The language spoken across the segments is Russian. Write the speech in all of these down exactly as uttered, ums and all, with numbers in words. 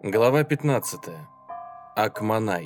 Глава пятнадцатая. Акманай.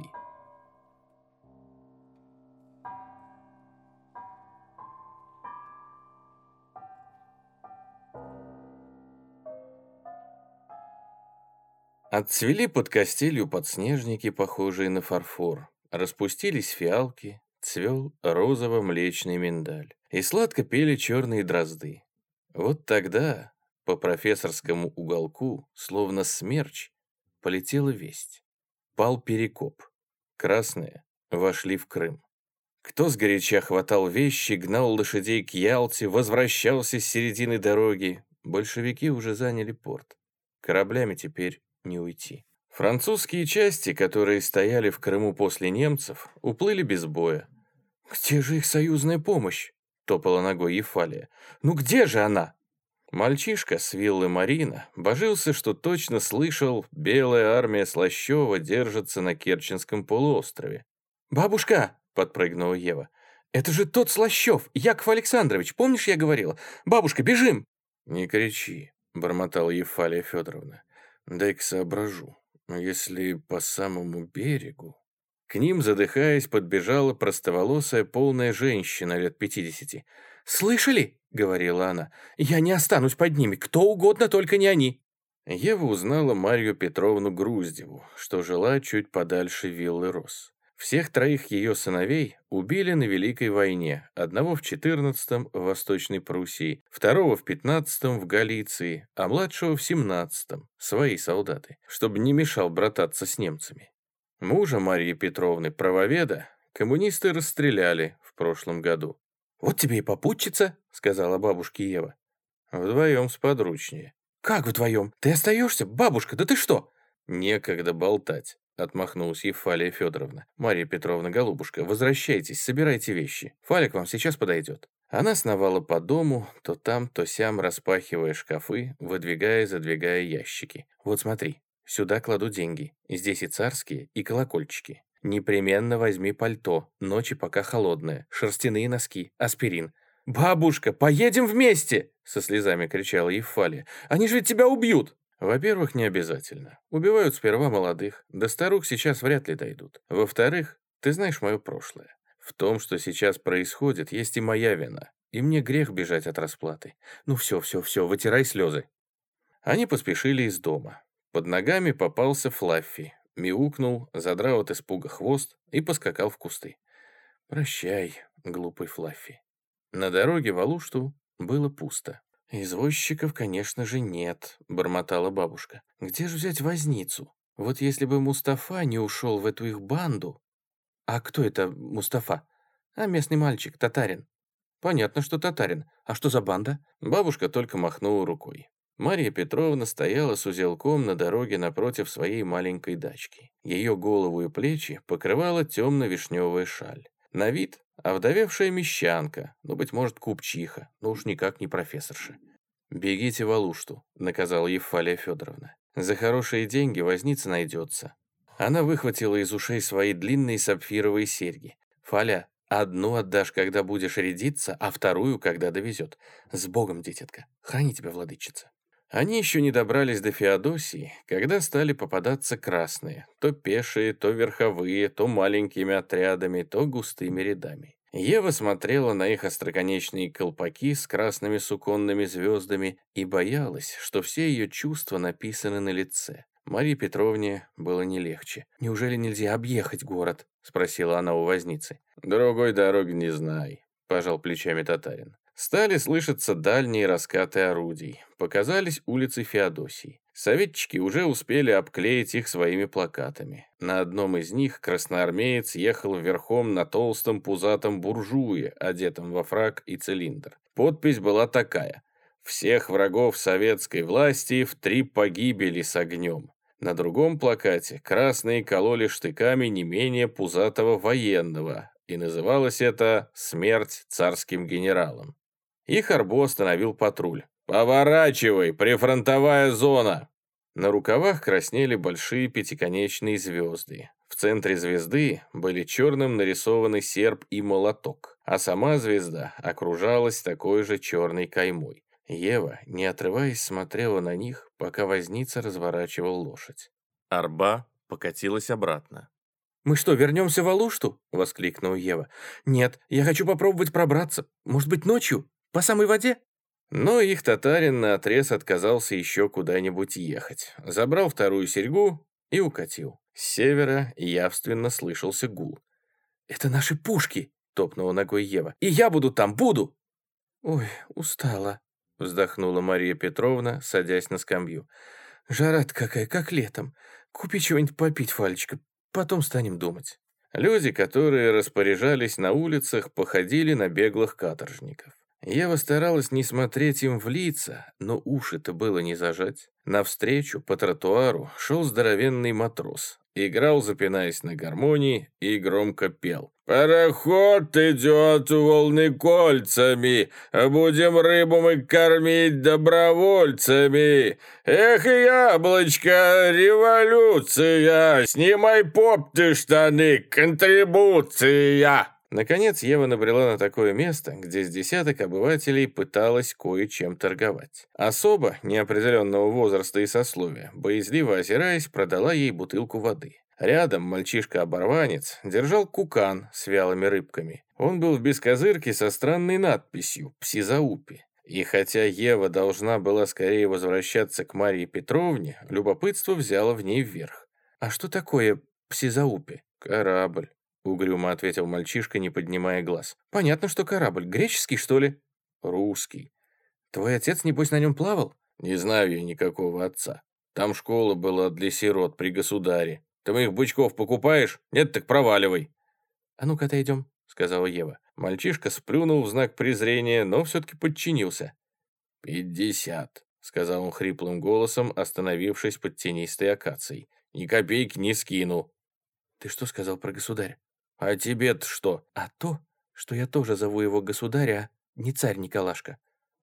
Отцвели под костелью подснежники, похожие на фарфор. Распустились фиалки, цвел розово-млечный миндаль. И сладко пели черные дрозды. Вот тогда по профессорскому уголку, словно смерч, полетела весть. Пал Перекоп. Красные вошли в Крым. Кто сгоряча хватал вещи, гнал лошадей к Ялте, возвращался с середины дороги. Большевики уже заняли порт. Кораблями теперь не уйти. Французские части, которые стояли в Крыму после немцев, уплыли без боя. «Где же их союзная помощь?» — топала ногой Ефалия. «Ну где же она?» Мальчишка с виллы Марина божился, что точно слышал, белая армия Слащева держится на Керченском полуострове. «Бабушка!» — подпрыгнула Ева. «Это же тот Слащев, Яков Александрович, помнишь, я говорила? Бабушка, бежим!» «Не кричи», — бормотала Ефалия Федоровна. «Дай-ка соображу. Если по самому берегу...» К ним, задыхаясь, подбежала простоволосая полная женщина лет пятидесяти. «Слышали?» — говорила она. «Я не останусь под ними, кто угодно, только не они». Ева узнала Марью Петровну Груздеву, что жила чуть подальше виллы Рос. Всех троих ее сыновей убили на Великой войне, одного в четырнадцатом в Восточной Пруссии, второго в пятнадцатом в Галиции, а младшего в семнадцатом, свои солдаты, чтобы не мешал брататься с немцами. Мужа Марьи Петровны, правоведа, коммунисты расстреляли в прошлом году. «Вот тебе и попутчица», — сказала бабушке Ева. «Вдвоем сподручнее». «Как вдвоем? Ты остаешься? Бабушка, да ты что?» «Некогда болтать», — отмахнулась Ефалия Федоровна. «Марья Петровна, голубушка, возвращайтесь, собирайте вещи. Фалик вам сейчас подойдет». Она сновала по дому, то там, то сям, распахивая шкафы, выдвигая и задвигая ящики. «Вот смотри, сюда кладу деньги. Здесь и царские, и колокольчики. Непременно возьми пальто, ночи пока холодная, шерстяные носки, аспирин». «Бабушка, поедем вместе!» — со слезами кричала Ефалия. «Они же ведь тебя убьют!» «Во-первых, не обязательно. Убивают сперва молодых, до старух сейчас вряд ли дойдут. Во-вторых, ты знаешь мое прошлое. В том, что сейчас происходит, есть и моя вина, и мне грех бежать от расплаты. Ну все, все, все, вытирай слезы». Они поспешили из дома. Под ногами попался Флаффи, мяукнул, задрал от испуга хвост и поскакал в кусты. «Прощай, глупый Флаффи». На дороге в Алушту было пусто. «Извозчиков, конечно же, нет», — бормотала бабушка. «Где же взять возницу? Вот если бы Мустафа не ушел в эту их банду...» «А кто это Мустафа?» «А местный мальчик, татарин». «Понятно, что татарин. А что за банда?» Бабушка только махнула рукой. Марья Петровна стояла с узелком на дороге напротив своей маленькой дачки. Ее голову и плечи покрывала темно-вишневая шаль. На вид овдовевшая мещанка, ну, быть может, купчиха, но уж никак не профессорша. «Бегите в Алушту», — наказала Ефалия Федоровна. «За хорошие деньги возница найдется». Она выхватила из ушей свои длинные сапфировые серьги. «Фаля, одну отдашь, когда будешь рядиться, а вторую, когда довезет. С Богом, дитятка, храни тебя, владычица». Они еще не добрались до Феодосии, когда стали попадаться красные, то пешие, то верховые, то маленькими отрядами, то густыми рядами. Ева смотрела на их остроконечные колпаки с красными суконными звездами и боялась, что все ее чувства написаны на лице. Марье Петровне было не легче. «Неужели нельзя объехать город?» — спросила она у возницы. «Другой дороги не знай», — пожал плечами татарин. Стали слышаться дальние раскаты орудий. Показались улицы Феодосии. Советчики уже успели обклеить их своими плакатами. На одном из них красноармеец ехал верхом на толстом пузатом буржуе, одетом во фрак и цилиндр. Подпись была такая: «Всех врагов советской власти в три погибели с огнем». На другом плакате красные кололи штыками не менее пузатого военного, и называлось это «Смерть царским генералам». Их арбо остановил патруль. «Поворачивай, прифронтовая зона!» На рукавах краснели большие пятиконечные звезды. В центре звезды были черным нарисованы серп и молоток, а сама звезда окружалась такой же черной каймой. Ева, не отрываясь, смотрела на них, пока возница разворачивал лошадь. Арба покатилась обратно. «Мы что, вернемся в Алушту?» — воскликнула Ева. «Нет, я хочу попробовать пробраться. Может быть, ночью? По самой воде?» Но их татарин наотрез отказался еще куда-нибудь ехать. Забрал вторую серьгу и укатил. С севера явственно слышался гул. «Это наши пушки!» — топнула ногой Ева. «И я буду там, буду!» «Ой, устала!» — вздохнула Мария Петровна, садясь на скамью. «Жара-то какая, как летом. Купи чего-нибудь попить, Фалечка, потом станем думать». Люди, которые распоряжались на улицах, походили на беглых каторжников. Ева старалась не смотреть им в лица, но уши-то было не зажать. Навстречу по тротуару шел здоровенный матрос. Играл, запинаясь на гармонии, и громко пел. «Пароход идет волны кольцами, будем рыбу мы кормить добровольцами. Эх, яблочко, революция, снимай поп ты штаны, контрибуция!» Наконец Ева набрела на такое место, где с десяток обывателей пыталась кое-чем торговать. Особа неопределенного возраста и сословия, боязливо озираясь, продала ей бутылку воды. Рядом мальчишка-оборванец держал кукан с вялыми рыбками. Он был в бескозырке со странной надписью «Псизаупи». И хотя Ева должна была скорее возвращаться к Марии Петровне, любопытство взяло в ней вверх. «А что такое Псизаупи?» «Корабль», — угрюмо ответил мальчишка, не поднимая глаз. «Понятно, что корабль. Греческий, что ли?» «Русский». «Твой отец, небось, на нем плавал?» «Не знаю я никакого отца. Там школа была для сирот при государе. Ты моих бычков покупаешь? Нет, так проваливай». «А ну-ка отойдем», — сказала Ева. Мальчишка сплюнул в знак презрения, но все-таки подчинился. «Пятьдесят», — сказал он хриплым голосом, остановившись под тенистой акацией. «Ни копейки не скину». «Ты что сказал про государя?» «А тебе-то что?» «А то, что я тоже зову его государя, а не царь Николашка».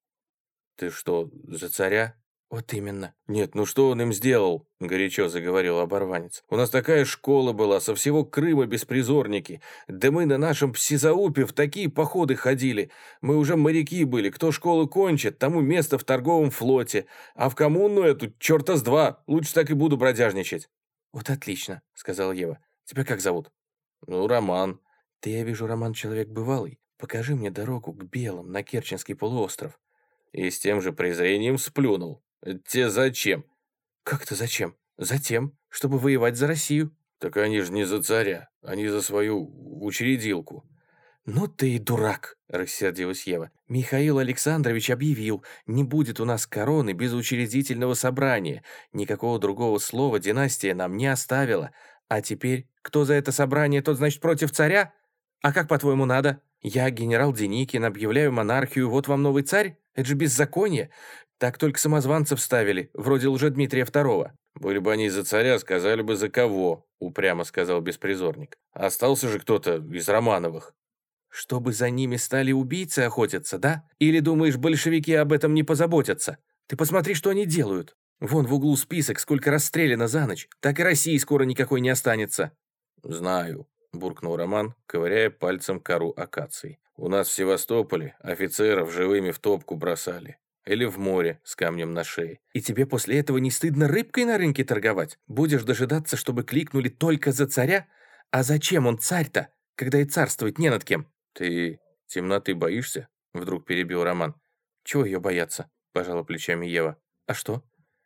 «Ты что, за царя?» «Вот именно». «Нет, ну что он им сделал?» — горячо заговорил оборванец. «У нас такая школа была, со всего Крыма беспризорники. Да мы на нашем Псизаупе в такие походы ходили. Мы уже моряки были. Кто школу кончит, тому место в торговом флоте. А в коммуну эту черта с два. Лучше так и буду бродяжничать». «Вот отлично», — сказала Ева. «Тебя как зовут?» «Ну, Роман». «Ты, я вижу, Роман, человек бывалый. Покажи мне дорогу к Белым на Керченский полуостров». И с тем же презрением сплюнул. «Это тебе зачем?» «Как-то зачем? Затем, чтобы воевать за Россию». «Так они же не за царя, они за свою учредилку». «Ну ты и дурак», — рассердилась Ева. «Михаил Александрович объявил, не будет у нас короны без учредительного собрания. Никакого другого слова династия нам не оставила. А теперь, кто за это собрание, тот, значит, против царя? А как, по-твоему, надо? Я, генерал Деникин, объявляю монархию, вот вам новый царь? Это же беззаконие. Так только самозванцев ставили, вроде Лжедмитрия второго». «Были бы они за царя, сказали бы за кого», — упрямо сказал беспризорник. «Остался же кто-то из Романовых». «Чтобы за ними стали убийцы охотиться, да? Или думаешь, большевики об этом не позаботятся? Ты посмотри, что они делают. Вон в углу список, сколько расстреляно за ночь. Так и России скоро никакой не останется». «Знаю», — буркнул Роман, ковыряя пальцем кору акации. «У нас в Севастополе офицеров живыми в топку бросали. Или в море с камнем на шее». «И тебе после этого не стыдно рыбкой на рынке торговать? Будешь дожидаться, чтобы кликнули только за царя? А зачем он царь-то, когда и царствовать не над кем?» «Ты темноты боишься?» — вдруг перебил Роман. «Чего ее бояться?» — пожала плечами Ева. «А что?»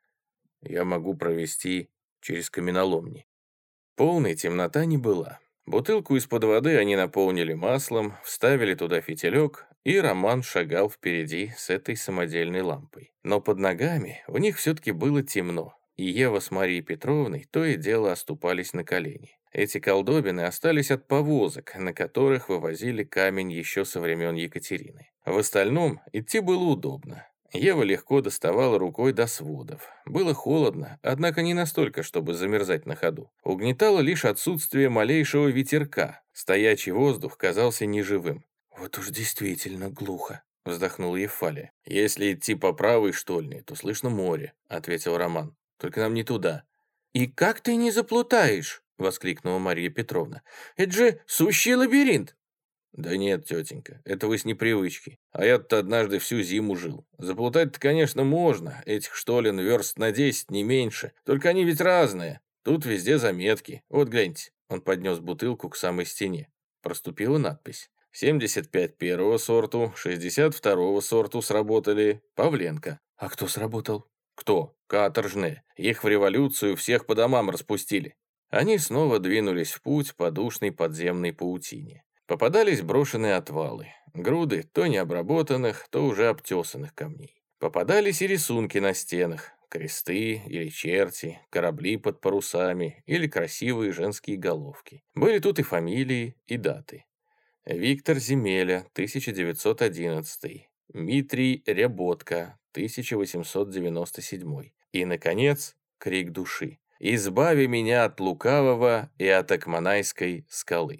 «Я могу провести через каменоломни». Полной темнота не была. Бутылку из-под воды они наполнили маслом, вставили туда фитилек, и Роман шагал впереди с этой самодельной лампой. Но под ногами у них все-таки было темно, и Ева с Марией Петровной то и дело оступались на колени. Эти колдобины остались от повозок, на которых вывозили камень еще со времен Екатерины. В остальном идти было удобно. Ева легко доставала рукой до сводов. Было холодно, однако не настолько, чтобы замерзать на ходу. Угнетало лишь отсутствие малейшего ветерка. Стоячий воздух казался неживым. «Вот уж действительно глухо», — вздохнула Ефалия. «Если идти по правой штольне, то слышно море», — ответил Роман. «Только нам не туда». «И как ты не заплутаешь?» — воскликнула Мария Петровна. «Это же сущий лабиринт!» «Да нет, тетенька, это вы с непривычки. А я-то однажды всю зиму жил. Заплутать-то, конечно, можно. Этих штолен верст на десять, не меньше. Только они ведь разные. Тут везде заметки. Вот гляньте». Он поднес бутылку к самой стене. Проступила надпись. семьдесят пять первого сорту, шестьдесят второго сорту сработали. Павленко. А кто сработал? Кто? Каторжные. Их в революцию всех по домам распустили. Они снова двинулись в путь по душной подземной паутине. Попадались брошенные отвалы, груды то необработанных, то уже обтесанных камней. Попадались и рисунки на стенах, кресты или черти, корабли под парусами или красивые женские головки. Были тут и фамилии, и даты. Виктор Земеля, тысяча девятьсот одиннадцатый. Дмитрий Ряботко, тысяча восемьсот девяносто седьмой. И, наконец, крик души. «Избави меня от лукавого и от Акманайской скалы».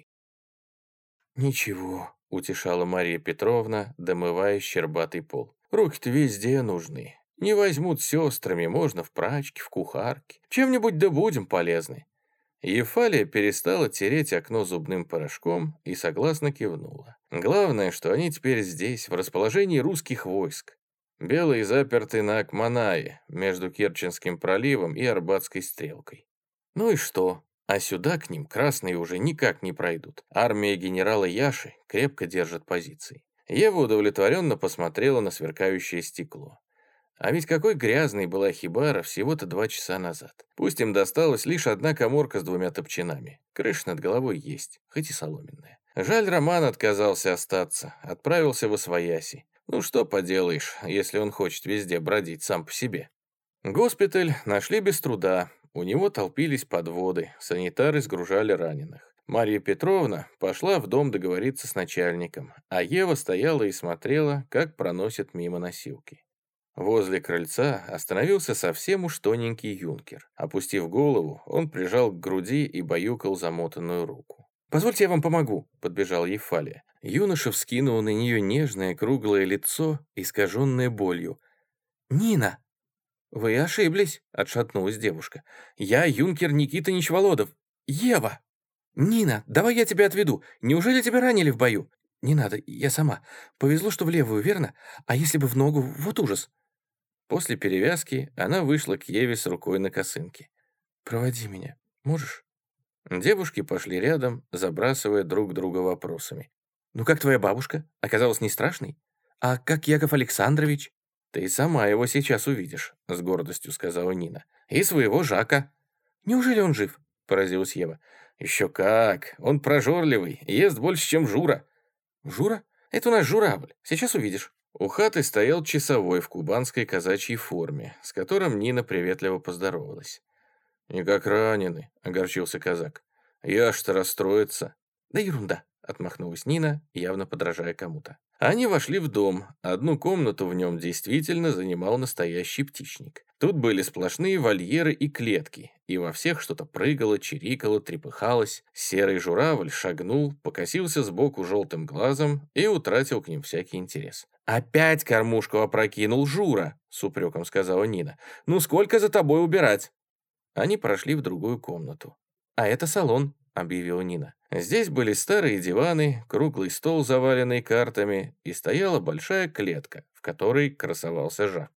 «Ничего», — утешала Мария Петровна, домывая щербатый пол. «Руки-то везде нужны. Не возьмут сестрами, можно в прачке, в кухарке. Чем-нибудь да будем полезны». Ефалия перестала тереть окно зубным порошком и согласно кивнула. Главное, что они теперь здесь, в расположении русских войск. Белые заперты на Акманае, между Керченским проливом и Арбатской стрелкой. Ну и что? А сюда к ним красные уже никак не пройдут. Армия генерала Яши крепко держит позиции. Ева удовлетворенно посмотрела на сверкающее стекло. А ведь какой грязной была хибара всего-то два часа назад. Пусть им досталась лишь одна каморка с двумя топчинами. Крыша над головой есть, хоть и соломенная. Жаль, Роман отказался остаться, отправился в Освояси. Ну что поделаешь, если он хочет везде бродить сам по себе. Госпиталь нашли без труда. У него толпились подводы, санитары сгружали раненых. Марья Петровна пошла в дом договориться с начальником, а Ева стояла и смотрела, как проносят мимо носилки. Возле крыльца остановился совсем уж тоненький юнкер. Опустив голову, он прижал к груди и баюкал замотанную руку. «Позвольте, я вам помогу», — подбежал Ефалия. Юноша вскинул на нее нежное круглое лицо, искаженное болью. «Нина!» «Вы ошиблись», — отшатнулась девушка. «Я юнкер Никита Нечволодов. Ева!» «Нина, давай я тебя отведу. Неужели тебя ранили в бою?» «Не надо, я сама. Повезло, что в левую, верно? А если бы в ногу, вот ужас!» После перевязки она вышла к Еве с рукой на косынке. «Проводи меня. Можешь?» Девушки пошли рядом, забрасывая друг друга вопросами. «Ну как твоя бабушка? Оказалась не страшной? А как Яков Александрович?» «Ты сама его сейчас увидишь», — с гордостью сказала Нина. «И своего Жака». «Неужели он жив?» — поразилась Ева. «Еще как! Он прожорливый, ест больше, чем Жура». «Жура? Это у нас журавль. Сейчас увидишь». У хаты стоял часовой в кубанской казачьей форме, с которым Нина приветливо поздоровалась. «Никак ранены», — огорчился казак. «Я-то расстроится». «Да ерунда», — отмахнулась Нина, явно подражая кому-то. Они вошли в дом. Одну комнату в нем действительно занимал настоящий птичник. Тут были сплошные вольеры и клетки, и во всех что-то прыгало, чирикало, трепыхалось. Серый журавль шагнул, покосился сбоку желтым глазом и утратил к ним всякий интерес. «Опять кормушку опрокинул Жура», — с упреком сказала Нина. «Ну сколько за тобой убирать?» Они прошли в другую комнату. «А это салон», — объявила Нина. Здесь были старые диваны, круглый стол, заваленный картами, и стояла большая клетка, в которой красовался Жак.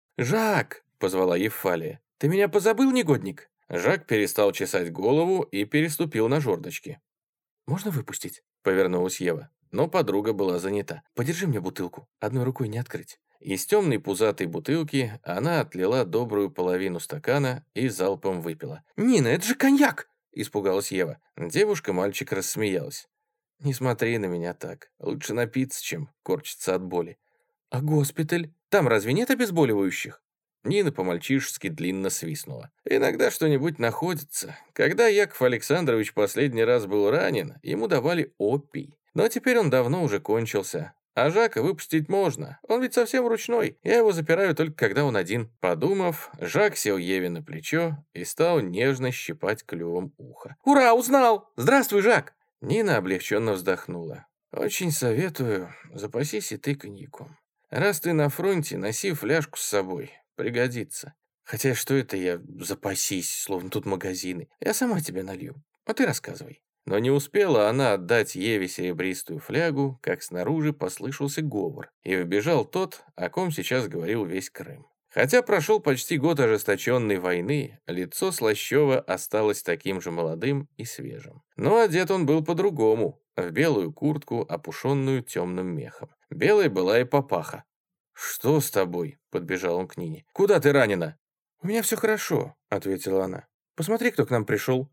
«Жак!» — позвала Ефалия. «Ты меня позабыл, негодник?» Жак перестал чесать голову и переступил на жердочки. «Можно выпустить?» — повернулась Ева. Но подруга была занята. «Подержи мне бутылку, одной рукой не открыть». Из темной пузатой бутылки она отлила добрую половину стакана и залпом выпила. «Нина, это же коньяк!» — испугалась Ева. Девушка-мальчик рассмеялась. «Не смотри на меня так. Лучше напиться, чем корчиться от боли». «А госпиталь? Там разве нет обезболивающих?» Нина по-мальчишески длинно свистнула. «Иногда что-нибудь находится. Когда Яков Александрович последний раз был ранен, ему давали опий. Но теперь он давно уже кончился. А Жака выпустить можно. Он ведь совсем ручной. Я его запираю только когда он один». Подумав, Жак сел Еве на плечо и стал нежно щипать клювом ухо. «Ура, узнал! Здравствуй, Жак!» Нина облегченно вздохнула. «Очень советую, запасись и ты коньяком. Раз ты на фронте, носи фляжку с собой. Пригодится. Хотя что это я запасись, словно тут магазины. Я сама тебе налью, а ты рассказывай». Но не успела она отдать Еве серебристую флягу, как снаружи послышался говор, и вбежал тот, о ком сейчас говорил весь Крым. Хотя прошел почти год ожесточенной войны, лицо Слащева осталось таким же молодым и свежим. Но одет он был по-другому, в белую куртку, опушенную темным мехом. Белой была и папаха. «Что с тобой?» — подбежал он к Нине. «Куда ты ранена?» «У меня все хорошо», — ответила она. «Посмотри, кто к нам пришел».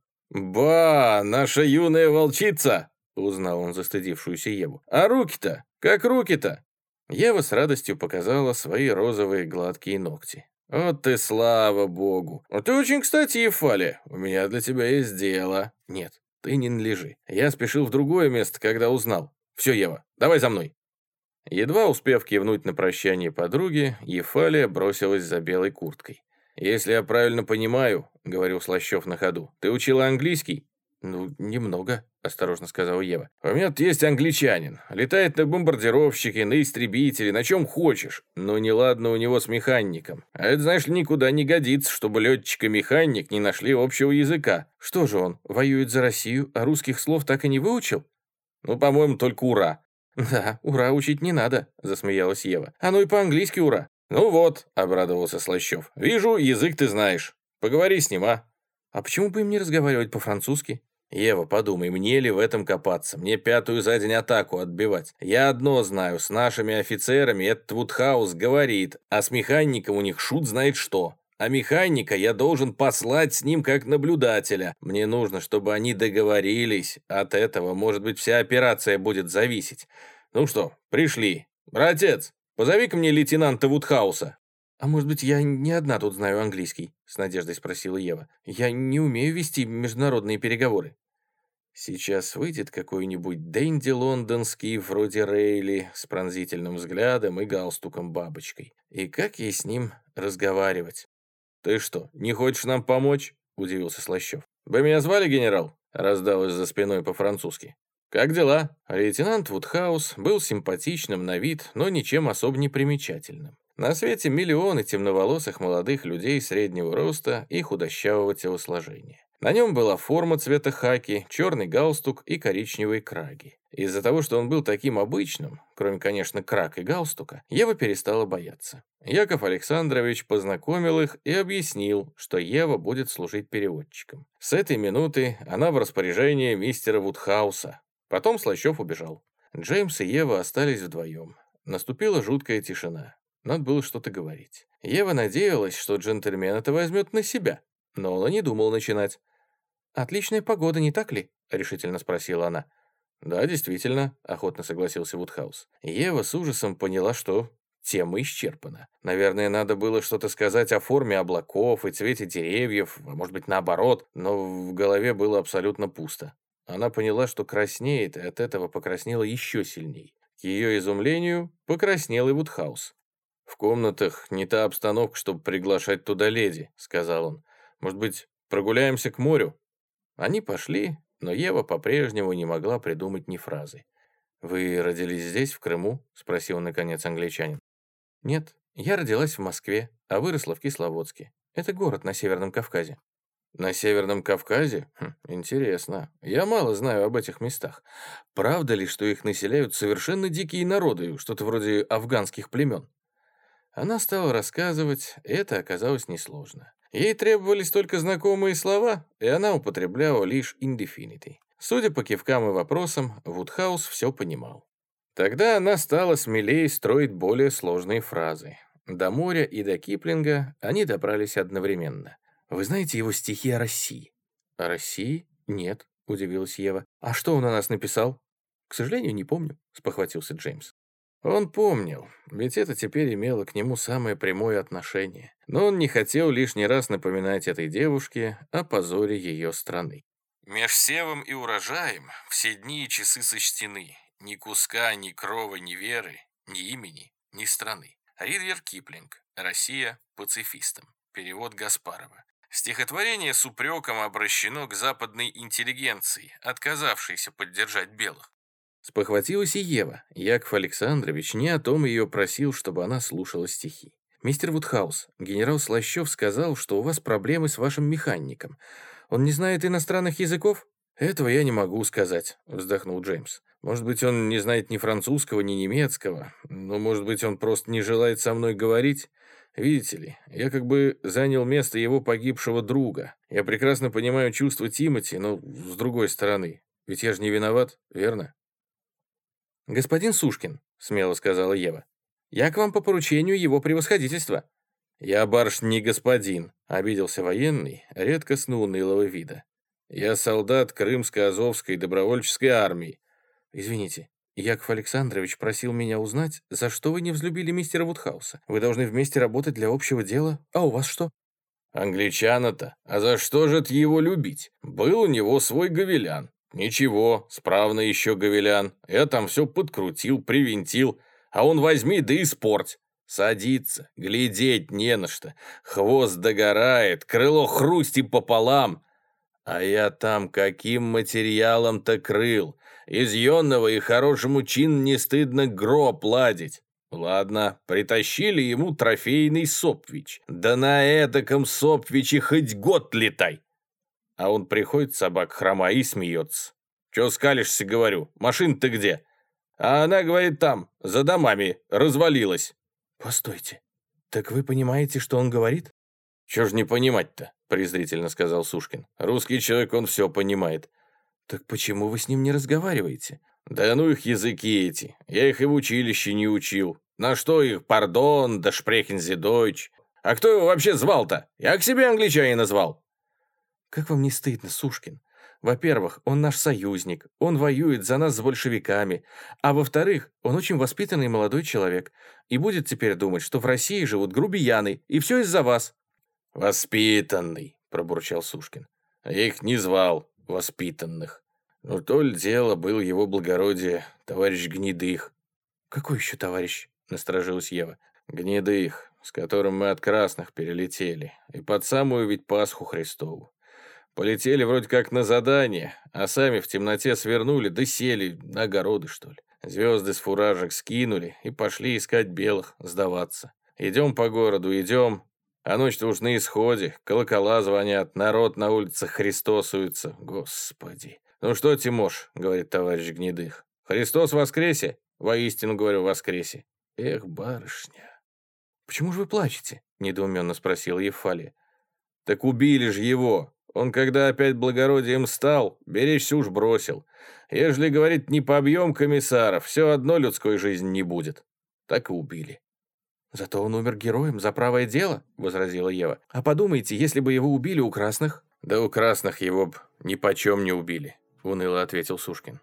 «Ба, наша юная волчица!» — узнал он застыдившуюся Еву. «А руки-то? Как руки-то?» Ева с радостью показала свои розовые гладкие ногти. «Вот ты, слава богу! А ты очень кстати, Ефаля, у меня для тебя есть дело». «Нет, ты не належи. Я спешил в другое место, когда узнал. Все, Ева, давай за мной». Едва успев кивнуть на прощание подруге, Ефалия бросилась за белой курткой. «Если я правильно понимаю, — говорил Слащев на ходу, — ты учила английский?» «Ну, немного», — осторожно сказала Ева. «У меня тут есть англичанин. Летает на бомбардировщике, на истребителе, на чем хочешь. Но неладно у него с механиком. А это, знаешь ли, никуда не годится, чтобы летчик и механик не нашли общего языка». «Что же он, воюет за Россию, а русских слов так и не выучил?» «Ну, по-моему, только ура». «Да, ура учить не надо», — засмеялась Ева. «А ну и по-английски ура». «Ну вот», — обрадовался Слащев. «Вижу, язык ты знаешь. Поговори с ним, а?» «А почему бы им не разговаривать по-французски?» «Ева, подумай, мне ли в этом копаться? Мне пятую за день атаку отбивать. Я одно знаю, с нашими офицерами этот Вудхаус говорит, а с механиком у них шут знает что. А механика я должен послать с ним как наблюдателя. Мне нужно, чтобы они договорились. От этого, может быть, вся операция будет зависеть. Ну что, пришли. Братец, позови-ка мне лейтенанта Вудхауса». «А может быть, я не одна тут знаю английский?» — с надеждой спросила Ева. «Я не умею вести международные переговоры». Сейчас выйдет какой-нибудь денди лондонский, вроде Рейли, с пронзительным взглядом и галстуком-бабочкой. И как ей с ним разговаривать? «Ты что, не хочешь нам помочь?» — удивился Слащев. «Вы меня звали, генерал?» — раздалось за спиной по-французски. «Как дела?» Лейтенант Вудхаус был симпатичным на вид, но ничем особо не примечательным. На свете миллионы темноволосых молодых людей среднего роста и худощавого телосложения. На нем была форма цвета хаки, черный галстук и коричневые краги. Из-за того, что он был таким обычным, кроме, конечно, краг и галстука, Ева перестала бояться. Яков Александрович познакомил их и объяснил, что Ева будет служить переводчиком. С этой минуты она в распоряжении мистера Вудхауса. Потом Слащев убежал. Джеймс и Ева остались вдвоем. Наступила жуткая тишина. Надо было что-то говорить. Ева надеялась, что джентльмен это возьмет на себя, но он и не думал начинать. «Отличная погода, не так ли?» — решительно спросила она. «Да, действительно», — охотно согласился Вудхаус. Ева с ужасом поняла, что тема исчерпана. Наверное, надо было что-то сказать о форме облаков и цвете деревьев, а может быть, наоборот, но в голове было абсолютно пусто. Она поняла, что краснеет, и от этого покраснела еще сильней. К ее изумлению покраснел и Вудхаус. «В комнатах не та обстановка, чтобы приглашать туда леди», — сказал он. «Может быть, прогуляемся к морю?» Они пошли, но Ева по-прежнему не могла придумать ни фразы. «Вы родились здесь, в Крыму?» — спросил наконец англичанин. «Нет, я родилась в Москве, а выросла в Кисловодске. Это город на Северном Кавказе». «На Северном Кавказе? Хм, интересно. Я мало знаю об этих местах. Правда ли, что их населяют совершенно дикие народы, что-то вроде афганских племен?» Она стала рассказывать, и это оказалось несложно. Ей требовались только знакомые слова, и она употребляла лишь indefinity. Судя по кивкам и вопросам, Вудхаус все понимал. Тогда она стала смелее строить более сложные фразы. До моря и до Киплинга они добрались одновременно. «Вы знаете его стихи о России?» «О России? Нет», — удивилась Ева. «А что он о нас написал?» «К сожалению, не помню», — спохватился Джеймс. Он помнил, ведь это теперь имело к нему самое прямое отношение. Но он не хотел лишний раз напоминать этой девушке о позоре ее страны. «Меж севом и урожаем все дни и часы сочтены. Ни куска, ни крова, ни веры, ни имени, ни страны». Ридьярд Киплинг. «Россия пацифистам». Перевод Гаспарова. Стихотворение с упреком обращено к западной интеллигенции, отказавшейся поддержать белых. Спохватилась и Ева. Яков Александрович не о том ее просил, чтобы она слушала стихи. «Мистер Вудхаус, генерал Слащев сказал, что у вас проблемы с вашим механиком. Он не знает иностранных языков?» «Этого я не могу сказать», — вздохнул Джеймс. «Может быть, он не знает ни французского, ни немецкого, но, может быть, он просто не желает со мной говорить. Видите ли, я как бы занял место его погибшего друга. Я прекрасно понимаю чувства Тимоти, но с другой стороны, ведь я же не виноват, верно? «Господин Сушкин», — смело сказала Ева, — «я к вам по поручению его превосходительства». «Я, барышня, не господин», — обиделся военный, редкостно унылого вида. «Я солдат Крымско-Азовской добровольческой армии». «Извините, Яков Александрович просил меня узнать, за что вы не взлюбили мистера Вудхауса. Вы должны вместе работать для общего дела, а у вас что?» «Англичана-то? А за что же это его любить? Был у него свой гавелян. Ничего, справно еще гавелян. Я там все подкрутил, привинтил. А он возьми да испорть. Садится, глядеть не на что. Хвост догорает, крыло хрустит пополам. А я там каким материалом-то крыл? Из ионного и хорошему чин не стыдно гроб ладить. Ладно, притащили ему трофейный сопвич. Да на эдаком сопвиче хоть год летай. А он приходит, собак хрома, и смеется. Че скалишься, говорю, машина-то где? А она, говорит, там, за домами, развалилась. «Постойте, так вы понимаете, что он говорит?» «Чё ж не понимать-то?» — презрительно сказал Сушкин. «Русский человек, он все понимает». «Так почему вы с ним не разговариваете?» «Да ну их языки эти. Я их и в училище не учил. На что их, пардон, да шпрехензе дойч. А кто его вообще звал-то? Я к себе англичанина звал». «Как вам не стыдно, Сушкин? Во-первых, он наш союзник, он воюет за нас с большевиками, а во-вторых, он очень воспитанный молодой человек и будет теперь думать, что в России живут грубияны, и все из-за вас». «Воспитанный», — пробурчал Сушкин. «А я их не звал воспитанных. Ну, то ли дело был его благородие, товарищ Гнедых». «Какой еще товарищ?» — насторожилась Ева. «Гнедых, с которым мы от красных перелетели, и под самую ведь Пасху Христову. Полетели вроде как на задание, а сами в темноте свернули, да сели на огороды, что ли. Звезды с фуражек скинули и пошли искать белых, сдаваться. Идем по городу, идем, а ночь-то уж на исходе, колокола звонят, народ на улицах христосуется. Господи. Ну что, Тимош, говорит товарищ Гнедых, Христос воскресе? Воистину, говорю, воскресе. Эх, барышня. «Почему же вы плачете?» — недоуменно спросила Ефалия. Так убили ж его. Он, когда опять благородием стал, беречься уж бросил. Ежели, говорит, не побьем комиссаров, все одно людской жизни не будет. Так и убили. «Зато он умер героем за правое дело», — возразила Ева. «А подумайте, если бы его убили у красных?» «Да у красных его б ни почем не убили», — уныло ответил Сушкин.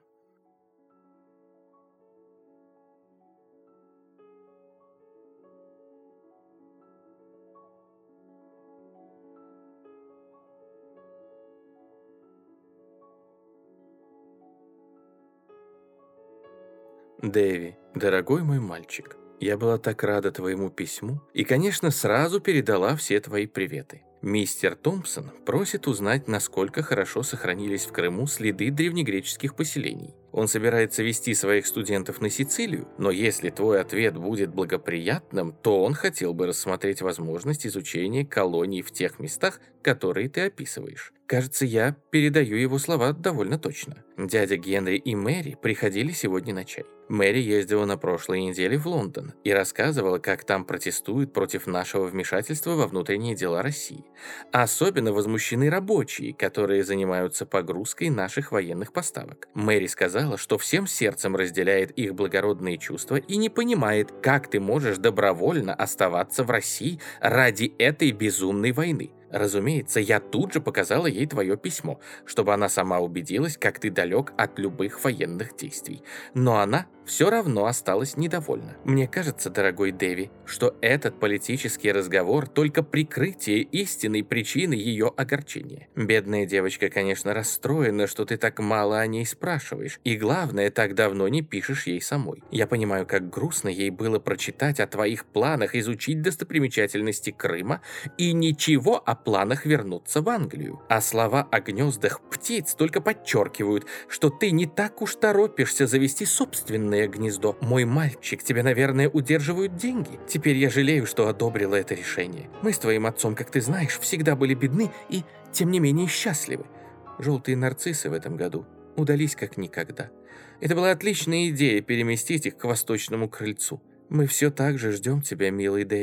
«Дэви, дорогой мой мальчик, я была так рада твоему письму и, конечно, сразу передала все твои приветы. Мистер Томпсон просит узнать, насколько хорошо сохранились в Крыму следы древнегреческих поселений. Он собирается вести своих студентов на Сицилию, но если твой ответ будет благоприятным, то он хотел бы рассмотреть возможность изучения колоний в тех местах, которые ты описываешь. Кажется, я передаю его слова довольно точно. Дядя Генри и Мэри приходили сегодня на чай. Мэри ездила на прошлой неделе в Лондон и рассказывала, как там протестуют против нашего вмешательства во внутренние дела России. Особенно возмущены рабочие, которые занимаются погрузкой наших военных поставок. Мэри сказала, что всем сердцем разделяет их благородные чувства и не понимает, как ты можешь добровольно оставаться в России ради этой безумной войны. Разумеется, я тут же показала ей твое письмо, чтобы она сама убедилась, как ты далек от любых военных действий. Но она все равно осталась недовольна. Мне кажется, дорогой Дэви, что этот политический разговор только прикрытие истинной причины ее огорчения. Бедная девочка, конечно, расстроена, что ты так мало о ней спрашиваешь, и главное, так давно не пишешь ей самой. Я понимаю, как грустно ей было прочитать о твоих планах изучить достопримечательности Крыма и ничего о планах вернуться в Англию. А слова о гнездах птиц только подчеркивают, что ты не так уж торопишься завести собственное гнездо. Мой мальчик, тебя, наверное, удерживают деньги. Теперь я жалею, что одобрила это решение. Мы с твоим отцом, как ты знаешь, всегда были бедны и, тем не менее, счастливы. Желтые нарциссы в этом году удались как никогда. Это была отличная идея переместить их к восточному крыльцу. Мы все так же ждем тебя, милый Дэви.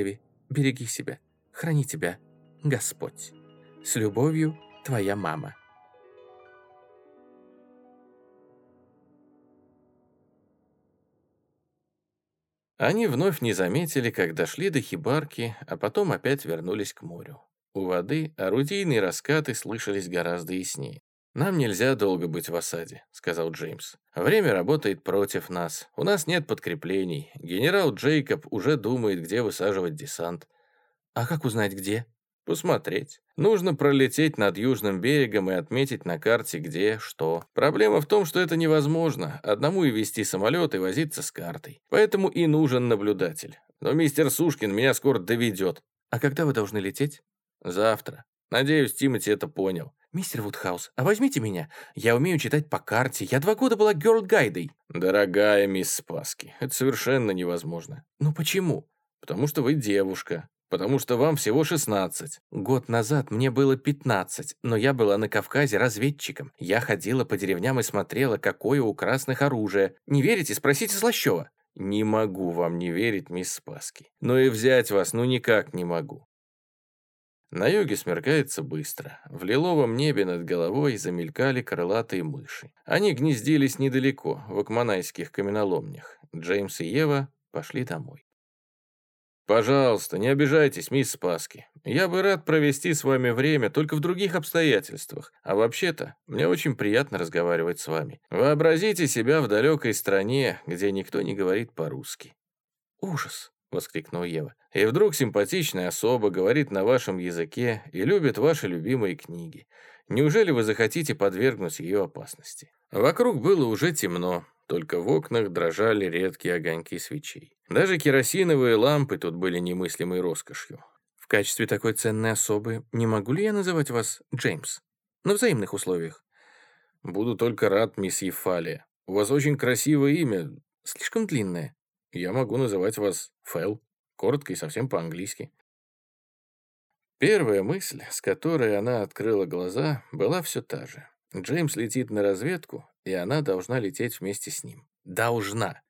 Береги себя. Храни тебя Господь. С любовью, твоя мама». Они вновь не заметили, как дошли до хибарки, а потом опять вернулись к морю. У воды орудийные раскаты слышались гораздо яснее. «Нам нельзя долго быть в осаде», — сказал Джеймс. «Время работает против нас. У нас нет подкреплений. Генерал Джейкоб уже думает, где высаживать десант». «А как узнать, где?» «Посмотреть. Нужно пролететь над южным берегом и отметить на карте, где, что. Проблема в том, что это невозможно. Одному и вести самолет, и возиться с картой. Поэтому и нужен наблюдатель. Но мистер Сушкин меня скоро доведет». «А когда вы должны лететь?» «Завтра. Надеюсь, Тимоти это понял». «Мистер Вудхаус, а возьмите меня. Я умею читать по карте. Я два года была гёрл-гайдой». «Дорогая мисс Спаски, это совершенно невозможно». «Ну почему?» «Потому что вы девушка. Потому что вам всего шестнадцать». «Год назад мне было пятнадцать, но я была на Кавказе разведчиком. Я ходила по деревням и смотрела, какое у красных оружие. Не верите? Спросите Слащева». «Не могу вам не верить, мисс Спаски. Но и взять вас ну никак не могу». На юге смеркается быстро. В лиловом небе над головой замелькали крылатые мыши. Они гнездились недалеко, в акманайских каменоломнях. Джеймс и Ева пошли домой. «Пожалуйста, не обижайтесь, мисс Спаски. Я бы рад провести с вами время, только в других обстоятельствах. А вообще-то, мне очень приятно разговаривать с вами. Вообразите себя в далекой стране, где никто не говорит по-русски». «Ужас!» — воскликнула Ева. «И вдруг симпатичная особа говорит на вашем языке и любит ваши любимые книги. Неужели вы захотите подвергнуть ее опасности?» Вокруг было уже темно, только в окнах дрожали редкие огоньки свечей. Даже керосиновые лампы тут были немыслимой роскошью. «В качестве такой ценной особы не могу ли я называть вас Джеймс? На взаимных условиях?» «Буду только рад, мисс Ефалия. У вас очень красивое имя». «Слишком длинное». «Я могу называть вас Фэл, коротко и совсем по-английски». Первая мысль, с которой она открыла глаза, была все та же. Джеймс летит на разведку, и она должна лететь вместе с ним. Должна.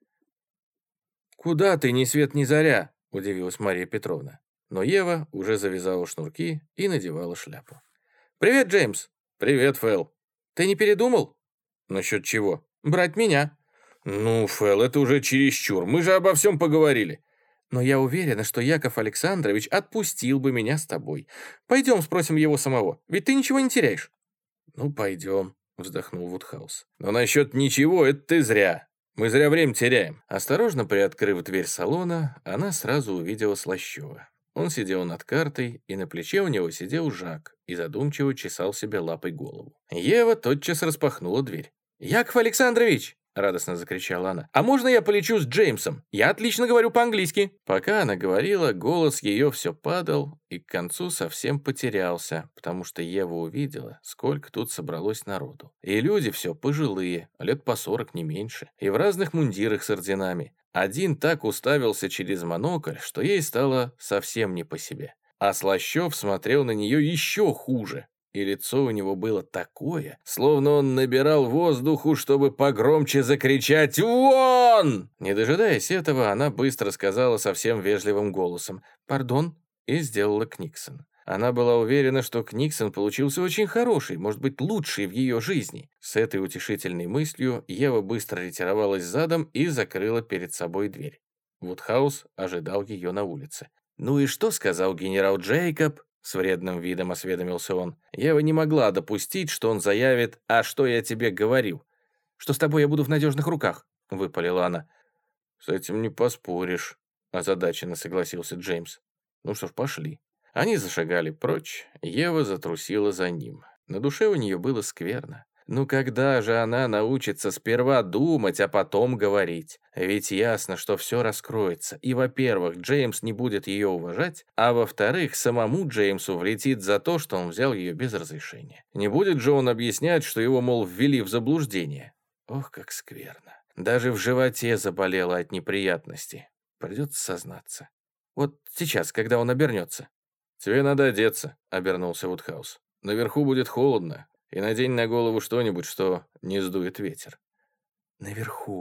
«Куда ты, ни свет ни заря?» – удивилась Мария Петровна. Но Ева уже завязала шнурки и надевала шляпу. «Привет, Джеймс!» «Привет, Фэл!» «Ты не передумал?» «Насчет чего?» «Брать меня». «Ну, Фэл, это уже чересчур. Мы же обо всем поговорили». «Но я уверена, что Яков Александрович отпустил бы меня с тобой. Пойдем спросим его самого, ведь ты ничего не теряешь». «Ну, пойдем», — вздохнул Вудхаус. «Но насчет ничего это ты зря. Мы зря время теряем». Осторожно приоткрыв дверь салона, она сразу увидела Слащева. Он сидел над картой, и на плече у него сидел Жак и задумчиво чесал себе лапой голову. Ева тотчас распахнула дверь. «Яков Александрович!» — радостно закричала она. «А можно я полечу с Джеймсом? Я отлично говорю по-английски». Пока она говорила, голос ее все падал и к концу совсем потерялся, потому что Ева увидела, сколько тут собралось народу. И люди все пожилые, лет по сорок, не меньше, и в разных мундирах с орденами. Один так уставился через монокль, что ей стало совсем не по себе. А Слащев смотрел на нее еще хуже. И лицо у него было такое, словно он набирал воздуху, чтобы погромче закричать «Вон!». Не дожидаясь этого, она быстро сказала совсем вежливым голосом «Пардон» и сделала Книксон. Она была уверена, что Книксон получился очень хороший, может быть, лучший в ее жизни. С этой утешительной мыслью Ева быстро ретировалась задом и закрыла перед собой дверь. Вудхаус ожидал ее на улице. «Ну и что сказал генерал Джейкоб?» С вредным видом осведомился он. Ева не могла допустить, что он заявит «А что я тебе говорил?» «Что с тобой я буду в надежных руках», — выпалила она. «С этим не поспоришь», — озадаченно согласился Джеймс. «Ну что ж, пошли». Они зашагали прочь, Ева затрусила за ним. На душе у нее было скверно. Ну когда же она научится сперва думать, а потом говорить? Ведь ясно, что все раскроется. И, во-первых, Джеймс не будет ее уважать, а во-вторых, самому Джеймсу влетит за то, что он взял ее без разрешения. Не будет же он объяснять, что его, мол, ввели в заблуждение. Ох, как скверно. Даже в животе заболело от неприятности. Придется сознаться. Вот сейчас, когда он обернется. «Тебе надо одеться», — обернулся Вудхаус. «Наверху будет холодно. И надень на голову что-нибудь, что не сдует ветер». «Наверху.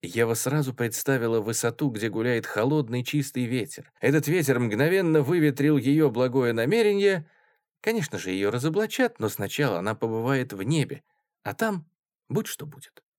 Ева сразу представила высоту, где гуляет холодный чистый ветер. Этот ветер мгновенно выветрил ее благое намерение. Конечно же, ее разоблачат, но сначала она побывает в небе, а там будь что будет.